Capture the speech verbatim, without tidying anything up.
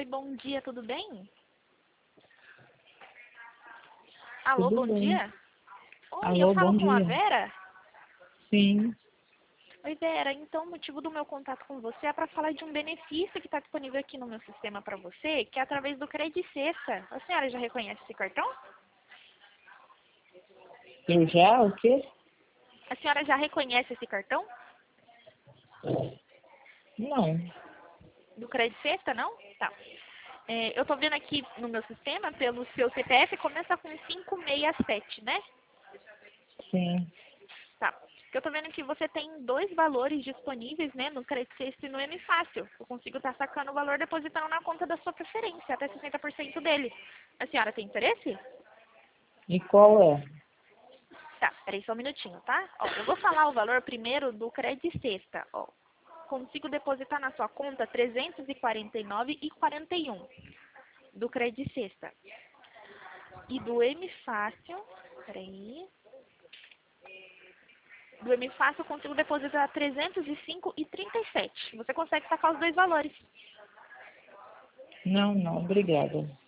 Oi, bom dia, tudo bem? Alô, Tudo bom bem. dia? Oi, eu Alô, falo bom com a dia. Vera? Sim, Oi, Vera, então o motivo do meu contato com você é para falar de um benefício que está disponível aqui no meu sistema para você, que é através do Credit Sexta. A senhora já reconhece esse cartão? eu já, o quê? A senhora já reconhece esse cartão? Não, Do Credit Sexta, não? Tá. É, eu tô vendo aqui no meu sistema, pelo seu C P F, começa com cinco seis sete, né? sim. Tá. Porque eu tô vendo que você tem dois valores disponíveis, né, no Credit Sexta e no M Fácil. Eu consigo estar sacando o valor depositando na conta da sua preferência, até sessenta por cento dele. A senhora tem interesse? E qual é? Tá, peraí só um minutinho, tá? Ó, eu vou falar o valor primeiro do Credit Sexta, ó. Consigo depositar na sua conta trezentos e quarenta e nove reais e quarenta e um do Credit Sexta. E do M Fácil, peraí. Do M Fácil eu consigo depositar trezentos e cinco reais e trinta e sete. Você consegue sacar os dois valores. Não, não, obrigada.